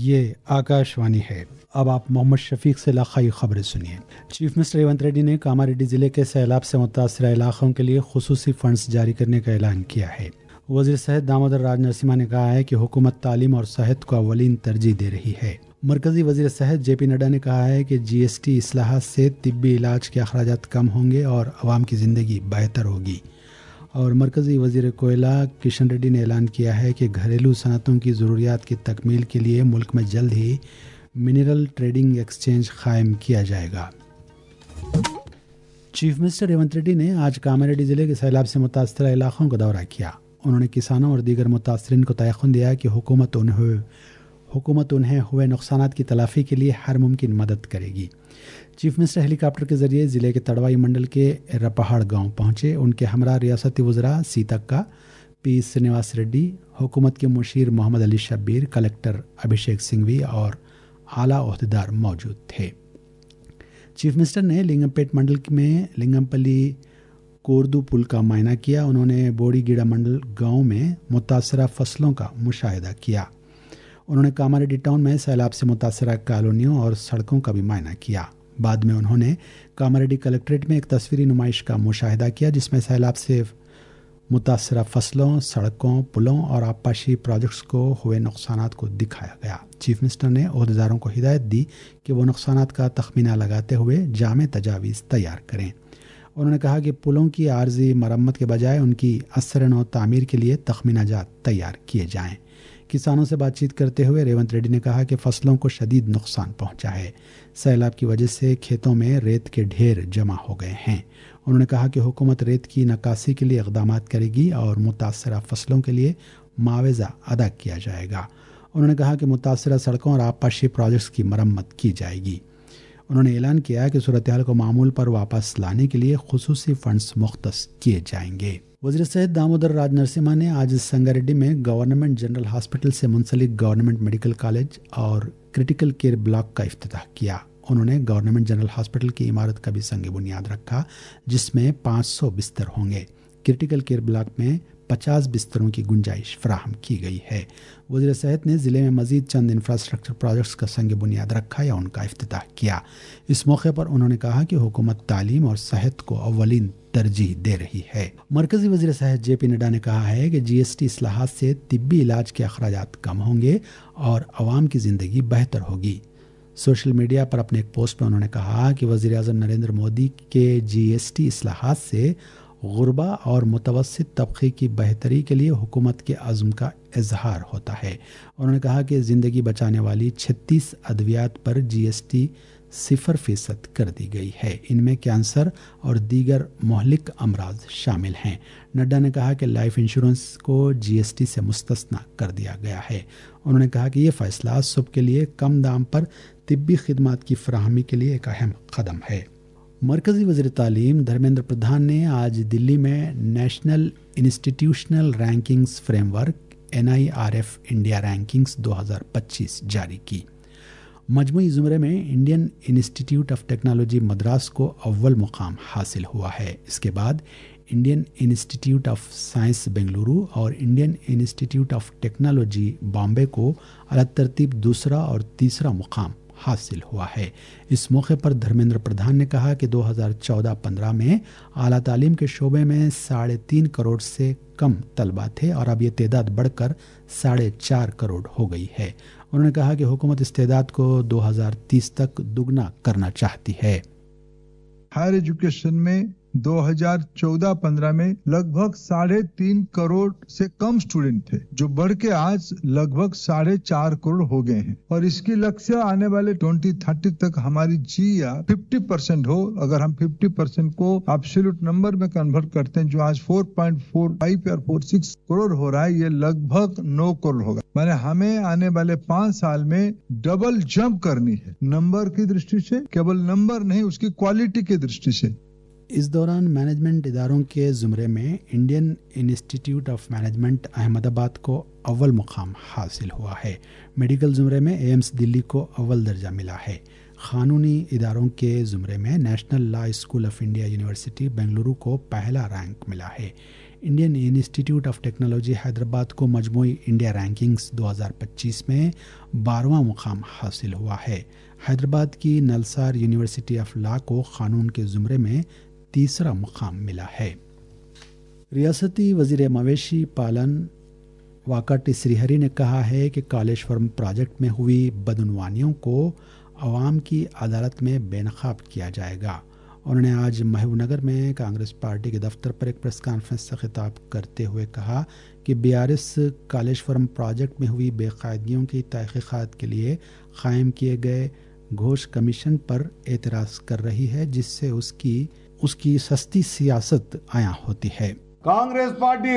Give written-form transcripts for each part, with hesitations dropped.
یہ آکاشوانی ہے۔ اب آپ محمد شفیق سے علاقائی خبریں سنیے۔ چیف منسٹر ریونت ریڈی نے کاماریڈی ضلع کے سیلاب سے متاثرہ علاقوں کے لیے خصوصی فنڈز جاری کرنے کا اعلان کیا ہے۔ وزیر صحت دامودر راج نرسمہا نے کہا ہے کہ حکومت تعلیم اور صحت کو اولین ترجیح دے رہی ہے۔ مرکزی وزیر صحت جے پی نڈا نے کہا ہے کہ جی ایس ٹی اصلاحات سے طبی علاج کے اخراجات کم ہوں گے اور عوام کی زندگی بہتر ہوگی۔ اور مرکزی وزیر کوئلہ کشن ریڈی نے اعلان کیا ہے کہ گھریلو صنعتوں کی ضروریات کی تکمیل کے لیے ملک میں جلد ہی منرل ٹریڈنگ ایکسچینج قائم کیا جائے گا۔ چیف منسٹر ریونت ریڈی نے آج کاماریڈی ضلع کے سیلاب سے متاثرہ علاقوں کا دورہ کیا۔ انہوں نے کسانوں اور دیگر متاثرین کو تیقن دیا کہ حکومت انہیں ہوئے نقصانات کی تلافی کے لیے ہر ممکن مدد کرے گی۔ چیف منسٹر ہیلی کاپٹر کے ذریعے ضلع کے تڑوائی منڈل کے رپہاڑ گاؤں پہنچے۔ ان کے ہمراہ ریاستی وزراء سیتکا، پی سرینواس ریڈی، حکومت کے مشیر محمد علی شبیر، کلکٹر ابھیشیک سنگھوی اور اعلیٰ عہدیدار موجود تھے۔ چیف منسٹر نے لنگم پیٹ منڈل میں لنگم پلی کوردو پل کا معائنہ کیا۔ انہوں نے بوڑی گیڑا منڈل گاؤں میں متاثرہ فصلوں کا مشاہدہ کیا۔ انہوں نے کاماریڈی ٹاؤن میں سیلاب سے متاثرہ کالونیوں اور سڑکوں کا بھی معائنہ کیا۔ بعد میں انہوں نے کاماریڈی کلکٹریٹ میں ایک تصویری نمائش کا مشاہدہ کیا جس میں سیلاب سے متاثرہ فصلوں، سڑکوں، پلوں اور آبپاشی پروجیکٹس کو ہوئے نقصانات کو دکھایا گیا۔ چیف منسٹر نے عہدیداروں کو ہدایت دی کہ وہ نقصانات کا تخمینہ لگاتے ہوئے جامع تجاویز تیار کریں۔ انہوں نے کہا کہ پلوں کی عارضی مرمت کے بجائے ان کی اثر نو تعمیر کے لیے تخمینہ جات تیار کیے جائیں۔ کسانوں سے بات چیت کرتے ہوئے ریونت ریڈی نے کہا کہ فصلوں کو شدید نقصان پہنچا ہے۔ سیلاب کی وجہ سے کھیتوں میں ریت کے ڈھیر جمع ہو گئے ہیں۔ انہوں نے کہا کہ حکومت ریت کی نکاسی کے لیے اقدامات کرے گی اور متاثرہ فصلوں کے لیے معاوضہ ادا کیا جائے گا۔ انہوں نے کہا کہ متاثرہ سڑکوں اور آبپاشی پروجیکٹس کی مرمت کی جائے گی۔ انہوں نے اعلان کیا کہ صورتحال کو معمول پر واپس لانے کے لیے خصوصی فنڈز مختص کیے جائیں گے۔ وزیر صحت دامودر راج نرسمہا نے آج سنگاریڈی میں گورنمنٹ جنرل ہاسپٹل سے منسلک گورنمنٹ میڈیکل کالج اور کرٹیکل کیئر بلاک کا افتتاح کیا۔ انہوں نے گورنمنٹ جنرل ہاسپٹل کی عمارت کا بھی سنگ بنیاد رکھا جس میں 500 بستر ہوں گے۔ کرٹیکل کیئر بلاک میں 50 بستروں کی گنجائش فراہم کی گئی ہے۔ وزیر صحت نے ضلع میں مزید چند انفراسٹرکچر پروجیکٹس کا سنگ بنیاد رکھا یا ان کا افتتاح کیا۔ اس موقع پر انہوں نے کہا کہ حکومت تعلیم اور صحت کو اولین ترجیح دے رہی ہے۔ مرکزی وزیر صحت جے پی نڈا نے کہا ہے کہ جی ایس ٹی اصلاحات سے طبی علاج کے اخراجات کم ہوں گے اور عوام کی زندگی بہتر ہوگی۔ سوشل میڈیا پر اپنے ایک پوسٹ میں انہوں نے کہا کہ وزیر اعظم نریندر مودی کے جی ایس ٹی اصلاحات سے غربا اور متوسط طبقے کی بہتری کے لیے حکومت کے عزم کا اظہار ہوتا ہے۔ انہوں نے کہا کہ زندگی بچانے والی 36 ادویات پر جی ایس ٹی 0% کر دی گئی ہے۔ ان میں کینسر اور دیگر مہلک امراض شامل ہیں۔ نڈا نے کہا کہ لائف انشورنس کو جی ایس ٹی سے مستثنا کر دیا گیا ہے۔ انہوں نے کہا کہ یہ فیصلہ سب کے لیے کم دام پر طبی خدمات کی فراہمی کے لیے ایک اہم قدم ہے۔ مرکزی وزیر تعلیم دھرمیندر پردھان نے آج دلی میں national institutional rankings framework NIRF India rankings 2025 جاری کی۔ مجموعی زمرے میں Indian institute of technology Madras کو اول مقام حاصل ہوا ہے۔ اس کے بعد Indian institute of science Bengaluru اور Indian institute of technology Bombay کو اعلیٰ ترتیب دوسرا اور تیسرا مقام حاصل ہوا ہے۔ اس موقع پر دھرمیندر پردھان نے کہا کہ 2014-15 میں اعلیٰ تعلیم کے شعبے میں 3.5 کروڑ سے کم طلبہ تھے اور اب یہ تعداد بڑھ کر 4.5 کروڑ ہو گئی ہے۔ انہوں نے کہا کہ حکومت اس تعداد کو 2030 تک دگنا کرنا چاہتی ہے۔ ہائر ایجوکیشن میں 2014-15 میں لگ بھگ 3.5 کروڑ سے کم سٹوڈنٹ تھے جو بڑھ کے آج لگ بھگ 4.5 کروڑ ہو گئے ہیں، اور اس کی لکشیہ آنے والے 2030 تک ہماری جی 50% ہو۔ اگر ہم 50% کو ایبسولوٹ نمبر میں کنورٹ کرتے ہیں جو آج 4.45 اور 46 کروڑ ہو رہا ہے، یہ لگ بھگ 9 کروڑ ہوگا۔ میں نے ہمیں آنے والے 5 سال میں ڈبل جمپ کرنی ہے، نمبر کی درشٹی سے، کیول نمبر نہیں، اس کی کوالٹی کی درشٹی سے۔ اس دوران مینجمنٹ اداروں کے زمرے میں Indian institute of Management Ahmedabad کو اول مقام حاصل ہوا ہے۔ میڈیکل زمرے میں ایمس دلی کو اول درجہ ملا ہے۔ قانونی اداروں کے زمرے میں National Law School of India University Bengaluru کو پہلا رینک ملا ہے۔ Indian Institute of Technology Hyderabad को मजमूई इंडिया रैंकिंग्स 2025 में 12वां मुकाम हासिल हुआ है। हैदराबाद की नलसार यूनिवर्सिटी ऑफ लॉ को कानून के ज़ुमरे में तीसरा मुकाम मिला है। रियासती वज़ीर मवेशी पालन वाकट श्रीहरी ने कहा है कि कालेश्वरम प्रोजेक्ट में हुई बदउनवानियों को अवाम की अदालत में बेनकाब किया जाएगा। उन्होंने आज महबूबनगर में कांग्रेस पार्टी के दफ्तर पर एक प्रेस कॉन्फ्रेंस से खिताब करते हुए कहा कि बीआरएस कालेश्वरम प्रोजेक्ट में हुई बेकायदगियों की तहकीकात के लिए कायम किए गए घोष कमीशन पर एतराज़ कर रही है, जिससे उसकी सस्ती सियासत आया होती है। కాంగ్రెస్ పార్టీ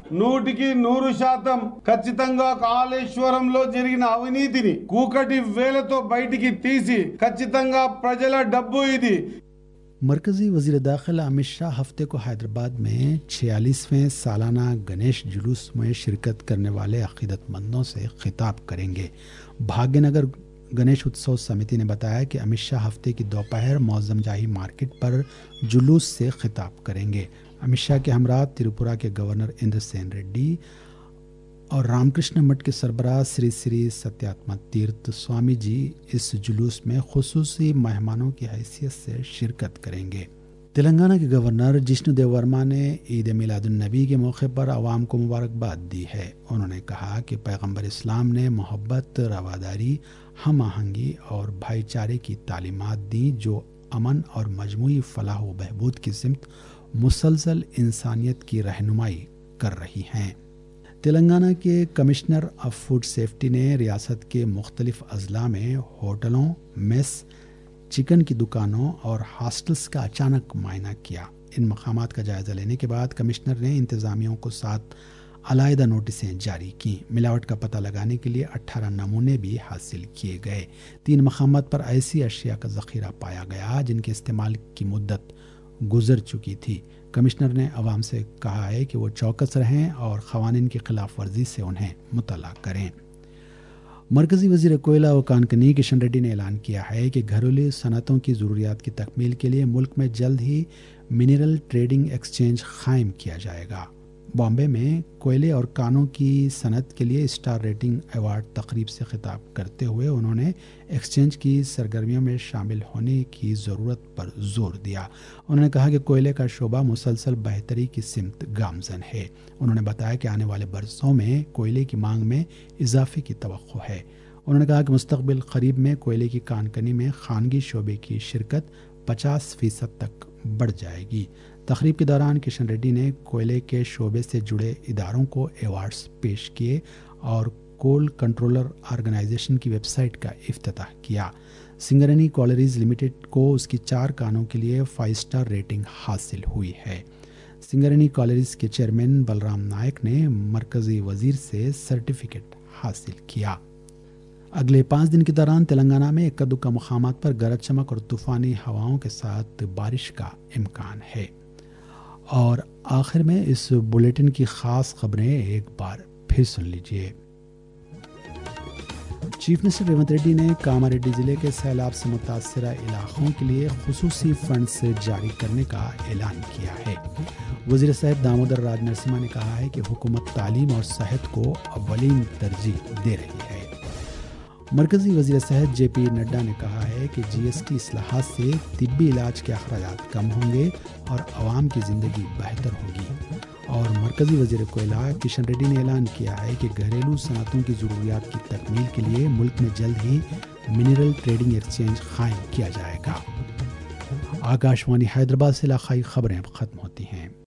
100% ఖచ్చితంగా కాళేశ్వరంలో జరిగిన అవినీతిని కూకటి వేలతో బయటికి తీసి ఖచ్చితంగా ప్రజల డబ్బు ఇది। मरकजी वजीर दाखिला अमित शाह हफ्ते को हैदराबाद में 46वें सालाना गणेश जुलूस में शिरकत करने वाले अकीदतमंदों से खिताब करेंगे। भाग्यनगर गणेश उत्सव समिति ने बताया कि अमित शाह हफ्ते की दोपहर मौजम जाही मार्केट पर जुलूस से खिताब करेंगे। अमित शाह के हमरा त्रिपुरा के गवर्नर इंद्र सेन रेड्डी और रामकृष्ण मठ के सरबराह श्री श्री सत्यात्मा तीर्थ स्वामी जी इस जुलूस में खुसूसी मेहमानों की हैसियत से शिरकत करेंगे। तेलंगाना के गवर्नर जिष्णु देव वर्मा ने ईद मिलादुन्नबी के मौके पर आवाम को मुबारकबाद दी है। उन्होंने कहा कि पैगंबर इस्लाम ने मोहब्बत, रवादारी, हम आहंगी और भाईचारे की तालीमात दी, जो अमन और मजमूई फलाह व बहबूद की सिमत मुसलसल इंसानियत की रहनुमाई कर रही हैं। तेलंगाना के कमिश्नर ऑफ फूड सेफ्टी ने रियासत के मुख्तलिफ अजला में होटलों, मेस, चिकन की दुकानों और हॉस्टल्स का अचानक मुआयना किया। इन मकामात का जायजा लेने के बाद कमिश्नर ने इंतजामियों को 7 अलायदा नोटिसें जारी की। मिलावट का पता लगाने के लिए 18 नमूने भी हासिल किए गए। 3 मकामात पर ऐसी अशिया का जखीरा पाया गया जिनके इस्तेमाल की मुद्दत गुजर चुकी थी। कमिश्नर ने अवाम से कहा है कि वो चौकस रहें और क़वानीन की खिलाफ वर्जी से उन्हें मुतला करें। मरकज़ी वज़ीर कोयला व कानकनी किशन रेड्डी ने ऐलान किया है कि घरेलू सनतों की ज़रूरियात की तकमील के लिए मुल्क में जल्द ही मिनरल ट्रेडिंग एक्सचेंज कायम किया जाएगा। बॉम्बे में कोयले और कानों की सनत के लिए स्टार रेटिंग अवार्ड तकरीब से खिताब करते हुए उन्होंने एक्सचेंज की सरगर्मियों में शामिल होने की ज़रूरत पर जोर दिया। उन्होंने कहा कि कोयले का शोबा मुसलसल बेहतरी की सिमत गामजन है। उन्होंने बताया कि आने वाले बरसों में कोयले की मांग में इजाफे की तवक्को है। उन्होंने कहा कि मुस्तकबिल करीब में कोयले की कानकनी में खानगी शोबे की शिरकत 50% तक बढ़ जाएगी। तकरीब के दौरान किशन रेड्डी ने कोयले के शोबे से जुड़े इदारों को अवार्ड्स पेश किए और कोल कंट्रोलर ऑर्गेनाइजेशन की वेबसाइट का इफ्तिताह किया। सिंगरेनी कॉलरीज लिमिटेड को उसकी 4 कानों के लिए 5 स्टार रेटिंग हासिल हुई है। सिंगरेनी कॉलरीज के चेयरमैन बलराम नायक ने मरकजी वजीर से सर्टिफिकेट हासिल किया। अगले 5 दिन के दौरान तेलंगाना में इक्का दुक्का मकामात पर गरज चमक और तूफानी हवाओं के साथ बारिश का इम्कान है। और आखिर में इस बुलेटिन की खास खबरें एक बार फिर सुन लीजिए। चीफ मिनिस्टर रेवंत रेड्डी ने कामारेड्डी जिले के सैलाब से मुतासरा इलाकों के लिए खुसूसी फंड्स जारी करने का ऐलान किया है। वज़ीर साहब दामोदर राज नरसिम्हा ने कहा है कि हुकूमत तालीम और सेहत को अव्वलीन तरजीह दे रही है। मरकज़ी वज़ीर साहब जेपी नड्डा ने कहा है कि जीएसटी इस्लाहात से तिब्बी इलाज के अखराजात कम होंगे और आवाम की ज़िंदगी बेहतर होगी। और मरकज़ी वज़ीर कोयला किशन रेड्डी ने ऐलान किया है कि घरेलू सनतों की ज़रूरियात की तकमील के लिए मुल्क में जल्द ही मिनरल ट्रेडिंग एक्सचेंज कायम किया जाएगा। आकाशवाणी हैदराबाद से इलाक़ाई ख़बरें ख़त्म होती हैं।